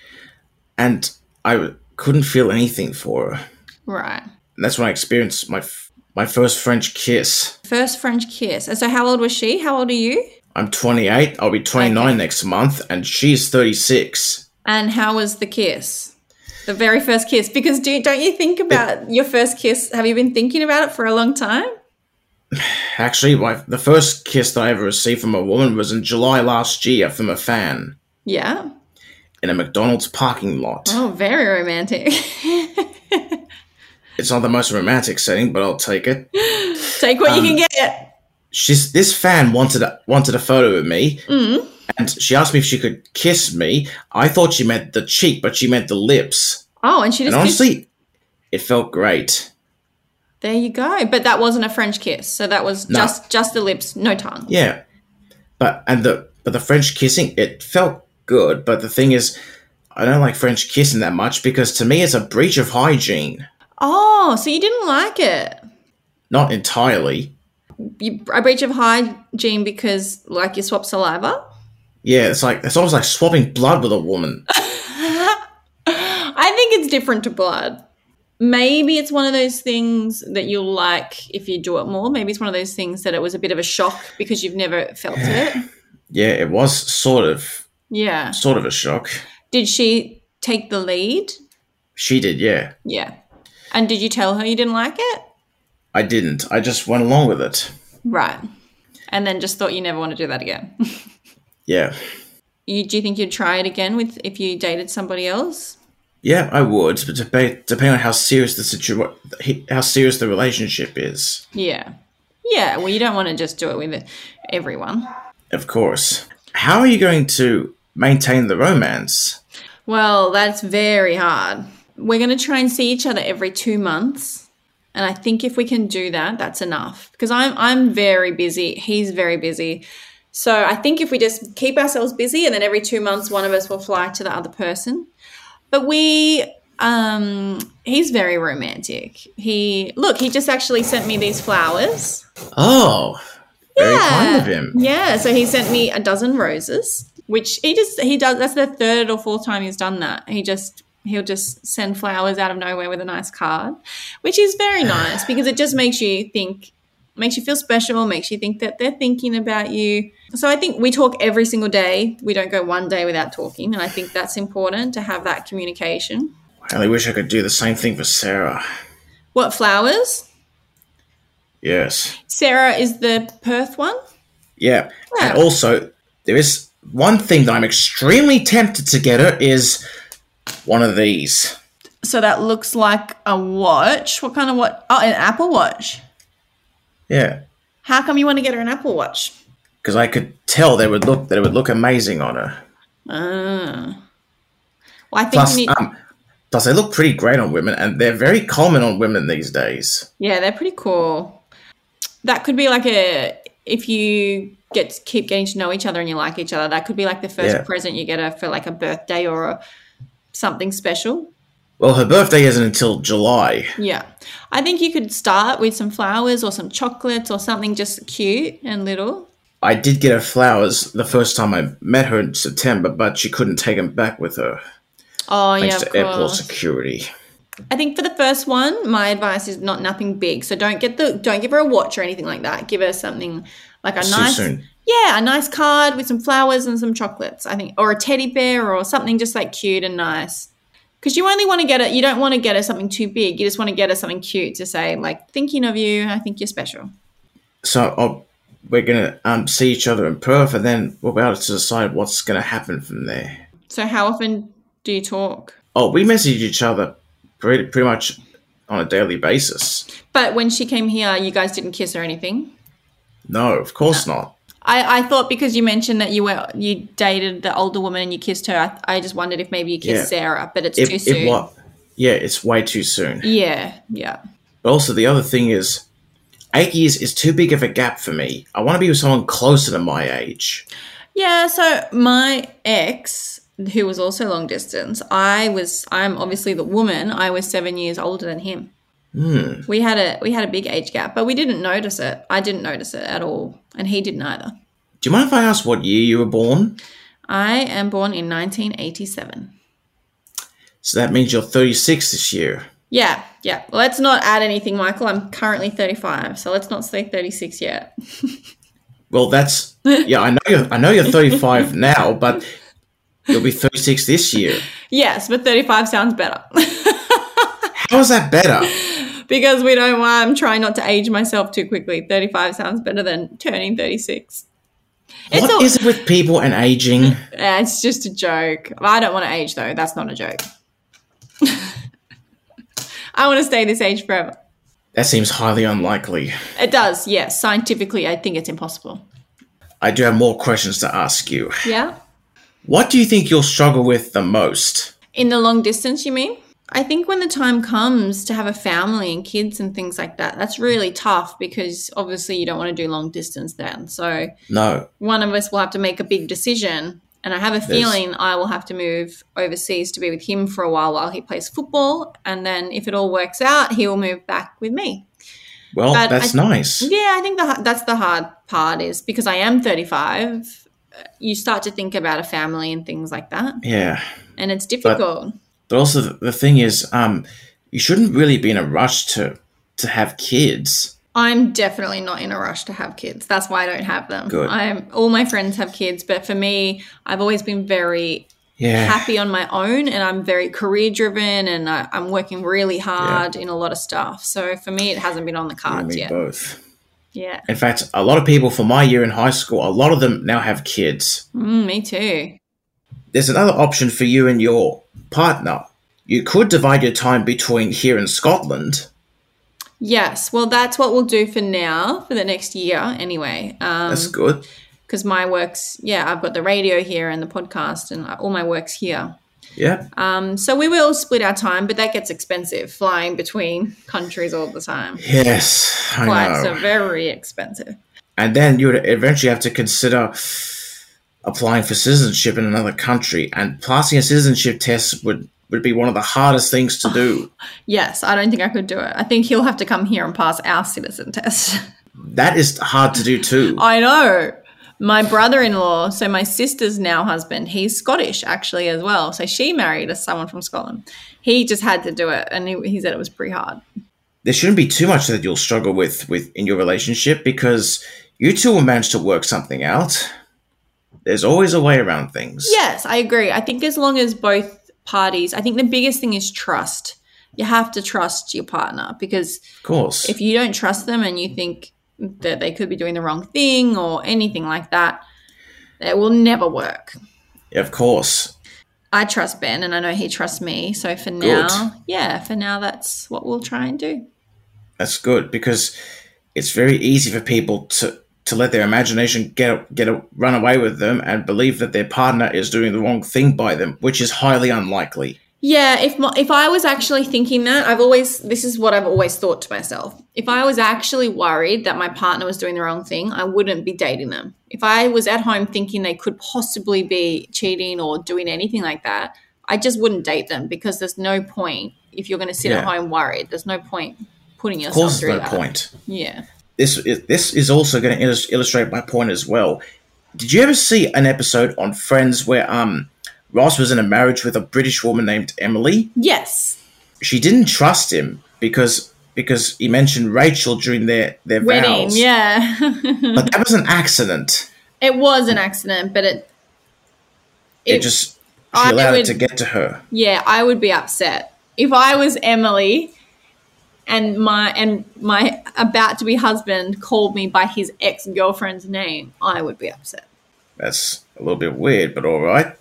[SPEAKER 2] and I w- couldn't feel anything for her.
[SPEAKER 3] right.
[SPEAKER 2] And that's when I experienced my f- my first French kiss.
[SPEAKER 3] First French kiss. And so how old was she? How old are you?
[SPEAKER 2] I'm twenty-eight. I'll be twenty-nine
[SPEAKER 3] Okay.
[SPEAKER 2] next month, and she's thirty-six.
[SPEAKER 3] And how was the kiss? The very first kiss? Because do, don't you think about your first kiss? Have you been thinking about it for a long time?
[SPEAKER 2] Actually, my, the first kiss that I ever received from a woman was in July last year from a fan
[SPEAKER 3] Yeah.
[SPEAKER 2] in a McDonald's parking lot.
[SPEAKER 3] Oh, very romantic.
[SPEAKER 2] It's not the most romantic setting, but I'll take it.
[SPEAKER 3] Take what you
[SPEAKER 2] Um,
[SPEAKER 3] can get.
[SPEAKER 2] She's this fan wanted a, wanted a photo of me, and she asked me if she could kiss me. I thought she meant the cheek, but she meant the lips.
[SPEAKER 3] Oh, and she
[SPEAKER 2] And
[SPEAKER 3] just kissed.
[SPEAKER 2] honestly, it felt great.
[SPEAKER 3] There you go. But that wasn't a French kiss. So that was
[SPEAKER 2] No.
[SPEAKER 3] just just the lips, no tongue.
[SPEAKER 2] Yeah, but and the but the French kissing, it felt good. But the thing is, I don't like French kissing that much because to me it's a breach of hygiene.
[SPEAKER 3] Oh, so you didn't like it.
[SPEAKER 2] Not entirely.
[SPEAKER 3] You, a breach of hygiene because, like, you swap saliva?
[SPEAKER 2] Yeah, it's like it's almost like swapping blood with a woman.
[SPEAKER 3] I think it's different to blood. Maybe it's one of those things that you'll like if you do it more. Maybe it's one of those things that it was a bit of a shock because you've never felt it.
[SPEAKER 2] Yeah, it was sort of
[SPEAKER 3] Yeah.
[SPEAKER 2] sort of a shock.
[SPEAKER 3] Did she take the lead?
[SPEAKER 2] She did, yeah.
[SPEAKER 3] Yeah. And did you tell her you didn't like it?
[SPEAKER 2] I didn't. I just went along with it.
[SPEAKER 3] Right. And then just thought you never want to do that again.
[SPEAKER 2] Yeah.
[SPEAKER 3] You do you think you'd try it again with if you dated somebody else?
[SPEAKER 2] Yeah, I would, but dep- depending on how serious the situa- how serious the relationship is.
[SPEAKER 3] Yeah. Yeah, well, you don't want to just do it with everyone.
[SPEAKER 2] Of course. How are you going to maintain the romance?
[SPEAKER 3] Well, that's very hard. We're going to try and see each other every two months. And I think if we can do that, that's enough. Because I'm I'm very busy. He's very busy. So I think if we just keep ourselves busy and then every two months one of us will fly to the other person. But we, um, he's very romantic. He, look, he just actually sent me these flowers.
[SPEAKER 2] Oh, very kind of him.
[SPEAKER 3] Yeah, so he sent me a dozen roses, which he just, he does, that's the third or fourth time he's done that. He just, he'll just send flowers out of nowhere with a nice card, which is very nice because it just makes you think, makes you feel special, makes you think that they're thinking about you. So I think we talk every single day. We don't go one day without talking, and I think that's important to have that communication.
[SPEAKER 2] I only wish I could do the same thing for Sarah.
[SPEAKER 3] What, flowers?
[SPEAKER 2] Yes.
[SPEAKER 3] Sarah is the Perth one?
[SPEAKER 2] Yeah.
[SPEAKER 3] Yeah.
[SPEAKER 2] And also, there is one thing that I'm extremely tempted to get her is one of these.
[SPEAKER 3] So that looks like a watch. What kind of watch? Oh, an Apple Watch.
[SPEAKER 2] Yeah.
[SPEAKER 3] How come you want to get her an Apple Watch?
[SPEAKER 2] Because I could tell they would look that it would look amazing on her.
[SPEAKER 3] Ah. Well, I think
[SPEAKER 2] Plus,
[SPEAKER 3] you need...
[SPEAKER 2] um, plus they look pretty great on women, and they're very common on women these days.
[SPEAKER 3] Yeah, they're pretty cool. That could be like a... If you get keep getting to know each other and you like each other, that could be like the first
[SPEAKER 2] Yeah.
[SPEAKER 3] present you get her for like a birthday or a, something special.
[SPEAKER 2] Well, her birthday isn't until July.
[SPEAKER 3] Yeah. I think you could start with some flowers or some chocolates or something just cute and little.
[SPEAKER 2] I did get her flowers the first time I met her in September, but she couldn't take them back with her
[SPEAKER 3] Oh,
[SPEAKER 2] thanks
[SPEAKER 3] yeah, of
[SPEAKER 2] to airport
[SPEAKER 3] course.
[SPEAKER 2] security.
[SPEAKER 3] I think for the first one, my advice is not nothing big. So don't get the don't give her a watch or anything like that. Give her something like a
[SPEAKER 2] Too
[SPEAKER 3] nice
[SPEAKER 2] soon.
[SPEAKER 3] Yeah, a nice card with some flowers and some chocolates, I think, or a teddy bear or something just like cute and nice. Because you only want to get it, you don't want to get her something too big. You just want to get her something cute to say, like, thinking of you, I think you're special.
[SPEAKER 2] So oh, we're going to um, see each other in Perth, and then we'll be able to decide what's going to happen from there.
[SPEAKER 3] So how often do you talk?
[SPEAKER 2] Oh, we message each other pretty, pretty much on a daily basis.
[SPEAKER 3] But when she came here, you guys didn't kiss or anything?
[SPEAKER 2] No, of course not.
[SPEAKER 3] I, I thought because you mentioned that you were you dated the older woman and you kissed her, I, I just wondered if maybe you kissed
[SPEAKER 2] Yeah.
[SPEAKER 3] Sarah, but it's
[SPEAKER 2] It,
[SPEAKER 3] too soon.
[SPEAKER 2] it what? Yeah, it's way too soon.
[SPEAKER 3] Yeah, yeah.
[SPEAKER 2] But also the other thing is, eight years is too big of a gap for me. I want to be with someone closer to my age.
[SPEAKER 3] Yeah, so my ex, who was also long distance, I was I'm obviously the woman, I was seven years older than him.
[SPEAKER 2] Hmm.
[SPEAKER 3] We had a we had a big age gap, but we didn't notice it. I didn't notice it at all, and he didn't either.
[SPEAKER 2] Do you mind if I ask what year you were born?
[SPEAKER 3] I am born in nineteen eighty-seven.
[SPEAKER 2] So that means you're thirty-six this year.
[SPEAKER 3] Yeah, yeah. Well, let's not add anything, Michael. I'm currently thirty-five, so let's not say thirty-six yet.
[SPEAKER 2] Well, that's yeah. I know you're. I know you're thirty-five now, but you'll be thirty-six this year.
[SPEAKER 3] Yes, but thirty-five sounds better.
[SPEAKER 2] How is that better?
[SPEAKER 3] Because we don't want, I'm trying not to age myself too quickly. thirty-five sounds better than turning thirty-six. It's
[SPEAKER 2] What
[SPEAKER 3] a-
[SPEAKER 2] is it with people and aging?
[SPEAKER 3] Yeah, it's just a joke. I don't want to age, though. That's not a joke. I want to stay this age forever.
[SPEAKER 2] That seems highly unlikely.
[SPEAKER 3] It does, yes. Scientifically, I think it's impossible.
[SPEAKER 2] I do have more questions to ask you.
[SPEAKER 3] Yeah?
[SPEAKER 2] What do you think you'll struggle with the most?
[SPEAKER 3] In the long distance, you mean? I think when the time comes to have a family and kids and things like that, that's really tough because obviously you don't want to do long distance then. So
[SPEAKER 2] No.
[SPEAKER 3] one of us will have to make a big decision. And I have a feeling I will have to move overseas to be with him for a while while he plays football. And then if it all works out, he will move back with me.
[SPEAKER 2] Well,
[SPEAKER 3] But
[SPEAKER 2] that's
[SPEAKER 3] I-
[SPEAKER 2] nice.
[SPEAKER 3] Yeah, I think the, that's the hard part is because I am thirty-five, you start to think about a family and things like that.
[SPEAKER 2] Yeah.
[SPEAKER 3] And it's difficult.
[SPEAKER 2] But also the, the thing is, um, you shouldn't really be in a rush to to have kids.
[SPEAKER 3] I'm definitely not in a rush to have kids. That's why I don't have them.
[SPEAKER 2] Good.
[SPEAKER 3] I'm all my friends have kids, but for me, I've always been very
[SPEAKER 2] Yeah.
[SPEAKER 3] happy on my own, and I'm very career driven, and I, I'm working really hard in a lot of stuff. So for me, it hasn't been on the
[SPEAKER 2] You and
[SPEAKER 3] cards
[SPEAKER 2] me
[SPEAKER 3] yet.
[SPEAKER 2] both.
[SPEAKER 3] Yeah.
[SPEAKER 2] In fact, a lot of people from my year in high school, a lot of them now have kids.
[SPEAKER 3] Mm, me too.
[SPEAKER 2] There's another option for you and your partner. You could divide your time between here and Scotland.
[SPEAKER 3] Yes. Well, that's what we'll do for now, for the next year anyway. Um,
[SPEAKER 2] That's good.
[SPEAKER 3] Because my work's, yeah, I've got the radio here and the podcast and all my work's here.
[SPEAKER 2] Yeah.
[SPEAKER 3] Um, so we will split our time, but that gets expensive, flying between countries all the time.
[SPEAKER 2] Yes, I
[SPEAKER 3] Flights
[SPEAKER 2] know.
[SPEAKER 3] are very expensive.
[SPEAKER 2] And then you would eventually have to consider applying for citizenship in another country. And passing a citizenship test would, would be one of the hardest things to do.
[SPEAKER 3] Yes, I don't think I could do it. I think he'll have to come here and pass our citizen test.
[SPEAKER 2] That is hard to do too.
[SPEAKER 3] I know. My brother-in-law, so my sister's now husband, he's Scottish actually as well. So she married a someone from Scotland. He just had to do it, and he, he said it was pretty hard.
[SPEAKER 2] There shouldn't be too much that you'll struggle with, with in your relationship because you two will manage to work something out. There's always a way around things.
[SPEAKER 3] Yes, I agree. I think as long as both parties, I think the biggest thing is trust. You have to trust your partner because
[SPEAKER 2] Of course.
[SPEAKER 3] if you don't trust them and you think that they could be doing the wrong thing or anything like that, it will never work.
[SPEAKER 2] Of course.
[SPEAKER 3] I trust Ben and I know he trusts me. So for
[SPEAKER 2] Good.
[SPEAKER 3] now, yeah, for now, that's what we'll try and do.
[SPEAKER 2] That's good because it's very easy for people to, to let their imagination get get a, run away with them and believe that their partner is doing the wrong thing by them, which is highly unlikely.
[SPEAKER 3] Yeah, if my, if I was actually thinking that, I've always, this is what I've always thought to myself. If I was actually worried that my partner was doing the wrong thing, I wouldn't be dating them. If I was at home thinking they could possibly be cheating or doing anything like that, I just wouldn't date them because there's no point if you're going to sit
[SPEAKER 2] Yeah.
[SPEAKER 3] at home worried. There's no point putting
[SPEAKER 2] Of
[SPEAKER 3] yourself
[SPEAKER 2] course,
[SPEAKER 3] through
[SPEAKER 2] there's no
[SPEAKER 3] that.
[SPEAKER 2] point.
[SPEAKER 3] Yeah.
[SPEAKER 2] This is, this is also going to illus- illustrate my point as well. Did you ever see an episode on Friends where um Ross was in a marriage with a British woman named Emily?
[SPEAKER 3] Yes.
[SPEAKER 2] She didn't trust him because because he mentioned Rachel during their, their
[SPEAKER 3] Wedding,
[SPEAKER 2] vows.
[SPEAKER 3] yeah.
[SPEAKER 2] But that was an accident.
[SPEAKER 3] It was an accident, but it,
[SPEAKER 2] It,
[SPEAKER 3] it
[SPEAKER 2] just she
[SPEAKER 3] I
[SPEAKER 2] allowed
[SPEAKER 3] would-
[SPEAKER 2] it to get to her.
[SPEAKER 3] yeah, I would be upset. If I was Emily and my and my about to be husband called me by his ex-girlfriend's name, I would be upset.
[SPEAKER 2] That's a little bit weird, but all right.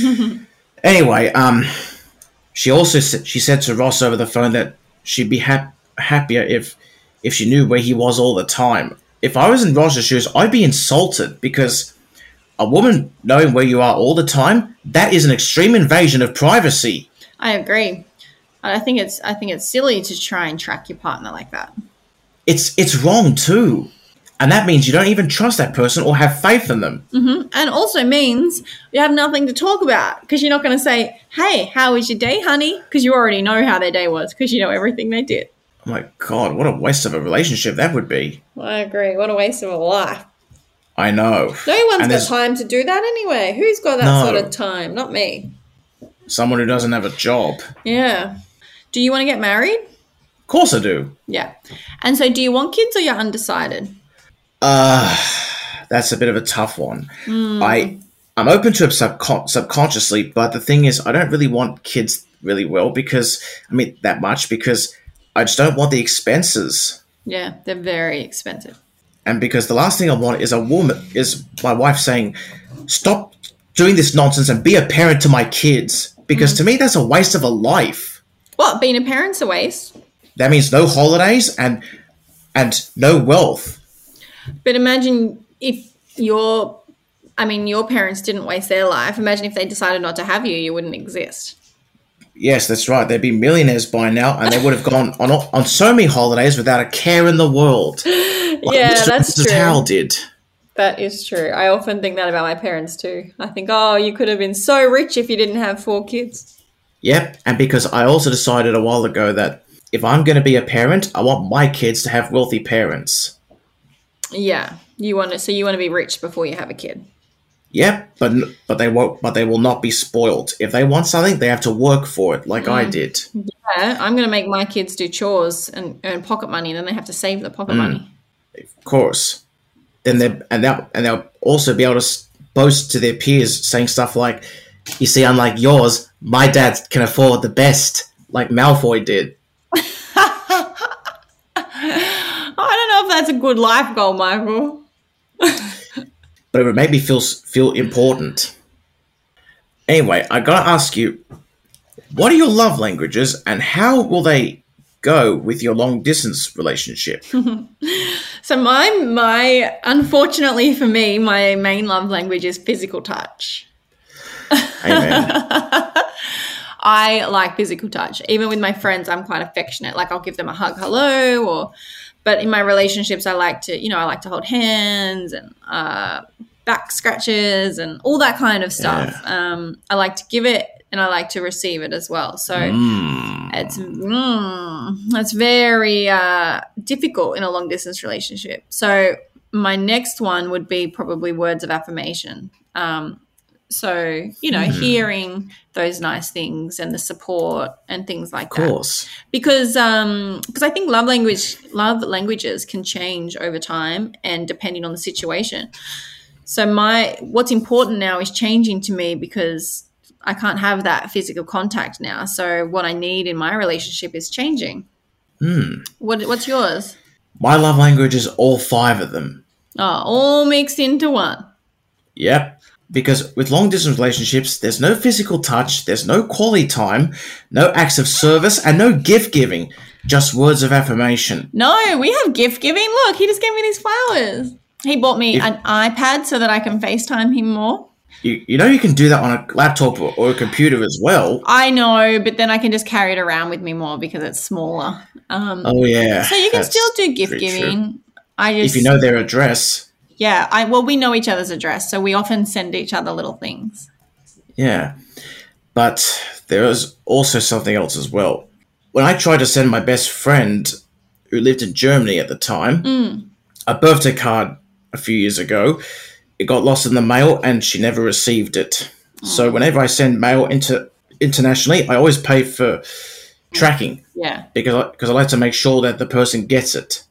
[SPEAKER 2] Anyway, um, she also said, she said to Ross over the phone that she'd be hap- happier if if she knew where he was all the time. If I was in Ross's shoes, I'd be insulted because a woman knowing where you are all the time, that is an extreme invasion of privacy.
[SPEAKER 3] I agree. I think it's I think it's silly to try and track your partner like that.
[SPEAKER 2] It's it's wrong too. And that means you don't even trust that person or have faith in them.
[SPEAKER 3] And also means you have nothing to talk about because you're not going to say, hey, how was your day, honey? Because you already know how their day was because you know everything they did.
[SPEAKER 2] Oh my God, what a waste of a relationship that would be.
[SPEAKER 3] I agree. What a waste of a life.
[SPEAKER 2] I know.
[SPEAKER 3] No one's
[SPEAKER 2] And
[SPEAKER 3] got
[SPEAKER 2] there's
[SPEAKER 3] time to do that anyway. Who's got that
[SPEAKER 2] No.
[SPEAKER 3] sort of time? Not me.
[SPEAKER 2] someone who doesn't have a job.
[SPEAKER 3] Yeah. Do you want to get married?
[SPEAKER 2] Of course I do.
[SPEAKER 3] Yeah. And so do you want kids or you're undecided?
[SPEAKER 2] Uh, that's a bit of a tough one. I, I'm open to it subcon- subconsciously, but the thing is, I don't really want kids really well because, I mean, that much because I just don't want the expenses.
[SPEAKER 3] Yeah, they're very expensive.
[SPEAKER 2] And because the last thing I want is a woman, is my wife saying, stop doing this nonsense and be a parent to my kids. Because to me, that's a waste of a life.
[SPEAKER 3] What, being a parent's a waste?
[SPEAKER 2] That means no holidays and and no wealth.
[SPEAKER 3] But imagine if your, I mean, your parents didn't waste their life. Imagine if they decided not to have you, you wouldn't exist.
[SPEAKER 2] Yes, that's right. They'd be millionaires by now, and they would have gone on on so many holidays without a care in the world. Like
[SPEAKER 3] Yeah,
[SPEAKER 2] Mister
[SPEAKER 3] that's
[SPEAKER 2] and Missus
[SPEAKER 3] true.
[SPEAKER 2] Howell did.
[SPEAKER 3] That is true. I often think that about my parents too. I think, oh, you could have been so rich if you didn't have four kids.
[SPEAKER 2] Yep, and because I also decided a while ago that if I'm going to be a parent, I want my kids to have wealthy parents.
[SPEAKER 3] Yeah, you want to. So you want to be rich before you have a kid.
[SPEAKER 2] Yep, but but they won't. But they will not be spoiled. If they want something, they have to work for it, like I did.
[SPEAKER 3] Yeah, I'm going to make my kids do chores and earn pocket money, and then they have to save the pocket money.
[SPEAKER 2] Of course. Then they and they'll and they'll also be able to s- boast to their peers, saying stuff like, "You see, unlike yours, my dad can afford the best, like Malfoy did."
[SPEAKER 3] I don't know know if that's a good life goal, Michael.
[SPEAKER 2] But it would make me feel feel important. Anyway, I gotta ask you, what are your love languages and how will they go with your long distance relationship?
[SPEAKER 3] So my my unfortunately for me, my main love language is physical touch.
[SPEAKER 2] Amen.
[SPEAKER 3] I like physical touch. Even with my friends, I'm quite affectionate. Like I'll give them a hug, hello, or but in my relationships, I like to, you know, I like to hold hands and uh, back scratches and all that kind of stuff. Yeah. Um, I like to give it and I like to receive it as well. So mm. it's mm, it's very uh, difficult in a long distance relationship. So my next one would be probably words of affirmation. Um, so, you know, mm. hearing those nice things and the support and things like that.
[SPEAKER 2] Of course.
[SPEAKER 3] That. Because um, because I think love language love languages can change over time and depending on the situation. So my what's important now is changing to me because I can't have that physical contact now. So what I need in my relationship is changing.
[SPEAKER 2] Mm.
[SPEAKER 3] What what's yours?
[SPEAKER 2] My love language is all five of them.
[SPEAKER 3] Oh, all mixed into one.
[SPEAKER 2] Yep. Because with long-distance relationships, there's no physical touch, there's no quality time, no acts of service, and no gift-giving, just words of affirmation.
[SPEAKER 3] No, we have gift-giving. Look, he just gave me these flowers. He bought me if, an iPad so that I can FaceTime him more.
[SPEAKER 2] You, you know you can do that on a laptop or, or a computer as well.
[SPEAKER 3] I know, but then I can just carry it around with me more because it's smaller. Um,
[SPEAKER 2] oh, yeah.
[SPEAKER 3] So you can still do gift-giving. I just,
[SPEAKER 2] if you know their address.
[SPEAKER 3] Yeah, I well, we know each other's address, so we often send each other little things.
[SPEAKER 2] Yeah, but there is also something else as well. When I tried to send my best friend, who lived in Germany at the time,
[SPEAKER 3] mm.
[SPEAKER 2] a birthday card a few years ago, it got lost in the mail and she never received it. Oh. So whenever I send mail into internationally, I always pay for tracking.
[SPEAKER 3] Yeah,
[SPEAKER 2] because I, because I like to make sure that the person gets it.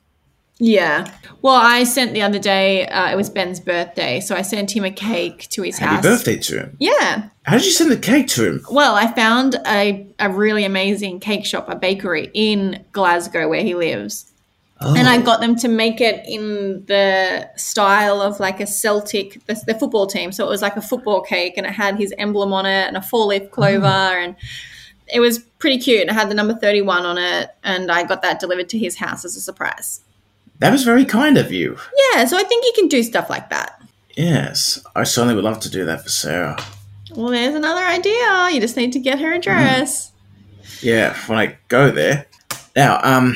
[SPEAKER 3] Yeah. Well, I sent the other day, uh, it was Ben's birthday, so I sent him a cake to his
[SPEAKER 2] Happy
[SPEAKER 3] house.
[SPEAKER 2] Happy birthday to him.
[SPEAKER 3] Yeah.
[SPEAKER 2] How did you send the cake to him?
[SPEAKER 3] Well, I found a, a really amazing cake shop, a bakery in Glasgow where he lives. Oh. And I got them to make it in the style of like a Celtic, the, the football team. So it was like a football cake and it had his emblem on it and a four-leaf clover oh. and it was pretty cute. It had the number thirty-one on it and I got that delivered to his house as a surprise.
[SPEAKER 2] That was very kind of you.
[SPEAKER 3] Yeah, so I think you can do stuff like that.
[SPEAKER 2] Yes, I certainly would love to do that for Sarah.
[SPEAKER 3] Well, there's another idea. You just need to get her address.
[SPEAKER 2] Mm. Yeah, when I go there. Now, um,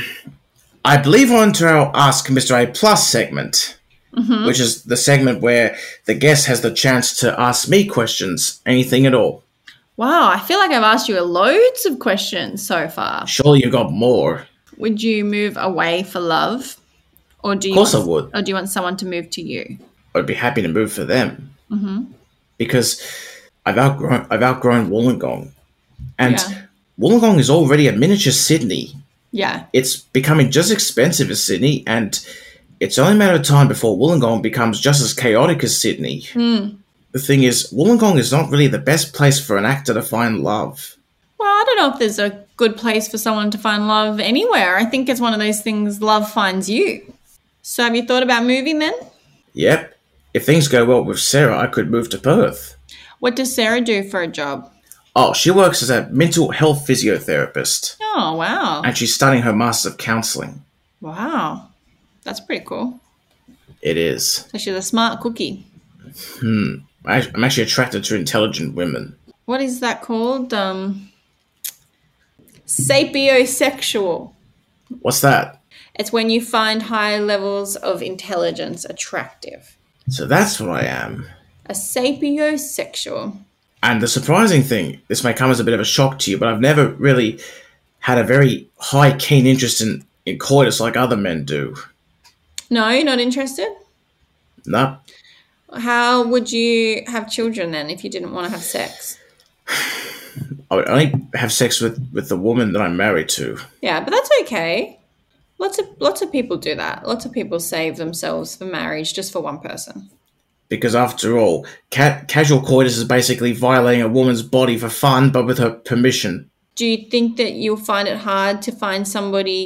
[SPEAKER 2] I believe we're on to our Ask Mister A Plus segment, mm-hmm. which is the segment where the guest has the chance to ask me questions, anything at all.
[SPEAKER 3] Wow, I feel like I've asked you loads of questions so far.
[SPEAKER 2] Surely you got more.
[SPEAKER 3] Would you move away for love? Or do you
[SPEAKER 2] of course
[SPEAKER 3] want,
[SPEAKER 2] I would.
[SPEAKER 3] Or do you want someone to move to you?
[SPEAKER 2] I'd be happy to move for them.
[SPEAKER 3] Mm-hmm.
[SPEAKER 2] Because I've outgrown, I've outgrown Wollongong. And
[SPEAKER 3] yeah.
[SPEAKER 2] Wollongong is already a miniature Sydney.
[SPEAKER 3] Yeah.
[SPEAKER 2] It's becoming just as expensive as Sydney, and it's only a matter of time before Wollongong becomes just as chaotic as Sydney.
[SPEAKER 3] Mm.
[SPEAKER 2] The thing is, Wollongong is not really the best place for an actor to find love.
[SPEAKER 3] Well, I don't know if there's a good place for someone to find love anywhere. I think it's one of those things, love finds you. So have you thought about moving then?
[SPEAKER 2] Yep. If things go well with Sarah, I could move to Perth.
[SPEAKER 3] What does Sarah do for a job?
[SPEAKER 2] Oh, she works as a mental health physiotherapist.
[SPEAKER 3] Oh, wow.
[SPEAKER 2] And she's studying her Master's of Counselling.
[SPEAKER 3] Wow. That's pretty cool.
[SPEAKER 2] It is.
[SPEAKER 3] So she's a smart cookie.
[SPEAKER 2] Hmm. I'm actually attracted to intelligent women.
[SPEAKER 3] What is that called? Um, sapiosexual.
[SPEAKER 2] What's that?
[SPEAKER 3] It's when you find high levels of intelligence attractive.
[SPEAKER 2] So that's what I am.
[SPEAKER 3] A sapiosexual.
[SPEAKER 2] And the surprising thing, this may come as a bit of a shock to you, but I've never really had a very high, keen interest in, in coitus like other men do.
[SPEAKER 3] No, you're not interested?
[SPEAKER 2] No.
[SPEAKER 3] How would you have children then if you didn't want to have sex?
[SPEAKER 2] I would only have sex with, with the woman that I'm married to.
[SPEAKER 3] Yeah, but that's okay. Lots of lots of people do that. Lots of people save themselves for marriage just for one person.
[SPEAKER 2] Because after all, ca- casual coitus is basically violating a woman's body for fun, but with her permission.
[SPEAKER 3] Do you think that you'll find it hard to find somebody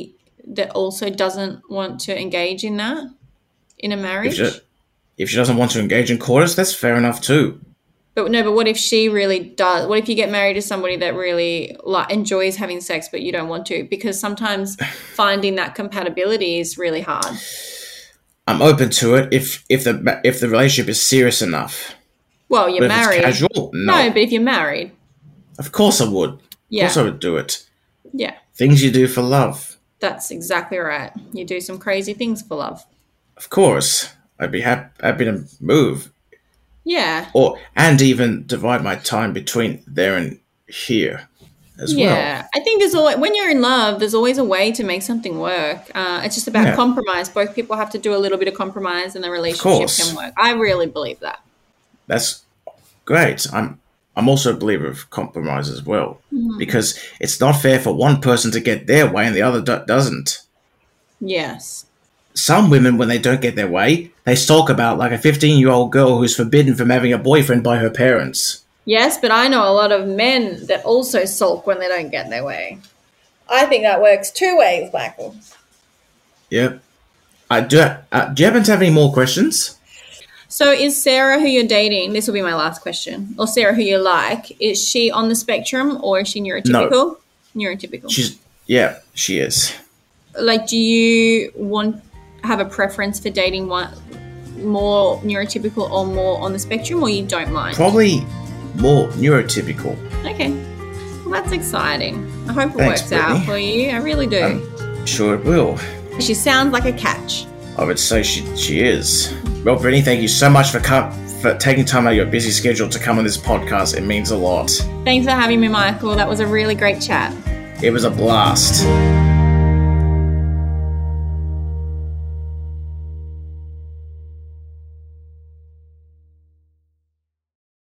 [SPEAKER 3] that also doesn't want to engage in that in a marriage.
[SPEAKER 2] If she, if she doesn't want to engage in coitus, that's fair enough too.
[SPEAKER 3] But no, but what if she really does? What if you get married to somebody that really like enjoys having sex, but you don't want to? Because sometimes finding that compatibility is really hard.
[SPEAKER 2] I'm open to it if if the if the relationship is serious enough.
[SPEAKER 3] Well, you're
[SPEAKER 2] but if
[SPEAKER 3] married.
[SPEAKER 2] It's casual? No.
[SPEAKER 3] No, but if you're married.
[SPEAKER 2] Of course I would. Of
[SPEAKER 3] Yeah.
[SPEAKER 2] course I would do it.
[SPEAKER 3] Yeah.
[SPEAKER 2] Things you do for love.
[SPEAKER 3] That's exactly right. You do some crazy things for love.
[SPEAKER 2] Of course. I'd be hap- happy to move.
[SPEAKER 3] Yeah.
[SPEAKER 2] Or and even divide my time between there and here as well.
[SPEAKER 3] Yeah. I think there's always, when you're in love, there's always a way to make something work. Uh, it's just about
[SPEAKER 2] Yeah.
[SPEAKER 3] compromise. Both people have to do a little bit of compromise and the relationship
[SPEAKER 2] course.
[SPEAKER 3] can work. I really believe that.
[SPEAKER 2] That's great. I'm I'm also a believer of compromise as well.
[SPEAKER 3] Mm-hmm.
[SPEAKER 2] Because it's not fair for one person to get their way and the other do- doesn't.
[SPEAKER 3] Yes.
[SPEAKER 2] Some women, when they don't get their way, they sulk about like a fifteen-year-old girl who's forbidden from having a boyfriend by her parents.
[SPEAKER 3] Yes, but I know a lot of men that also sulk when they don't get their way. I think that works two ways, Michael.
[SPEAKER 2] Yep. I do. Uh, do you happen to have any more questions?
[SPEAKER 3] So is Sarah, who you're dating, this will be my last question, or Sarah, who you like, is she on the spectrum or is she neurotypical? Neurotypical.
[SPEAKER 2] She's yeah, she is.
[SPEAKER 3] Like, do you want have a preference for dating one more neurotypical or more on the spectrum, or you don't mind?
[SPEAKER 2] Probably more neurotypical.
[SPEAKER 3] Okay. Well, that's exciting. I hope it
[SPEAKER 2] Thanks,
[SPEAKER 3] works out
[SPEAKER 2] Brittany.
[SPEAKER 3] for you. I really do.
[SPEAKER 2] I'm sure it will.
[SPEAKER 3] She sounds like a catch.
[SPEAKER 2] I would say she she is. Well, Brittany, thank you so much for com- for taking time out of your busy schedule to come on this podcast. It means a lot.
[SPEAKER 3] Thanks for having me, Michael. That was a really great chat.
[SPEAKER 2] It was a blast.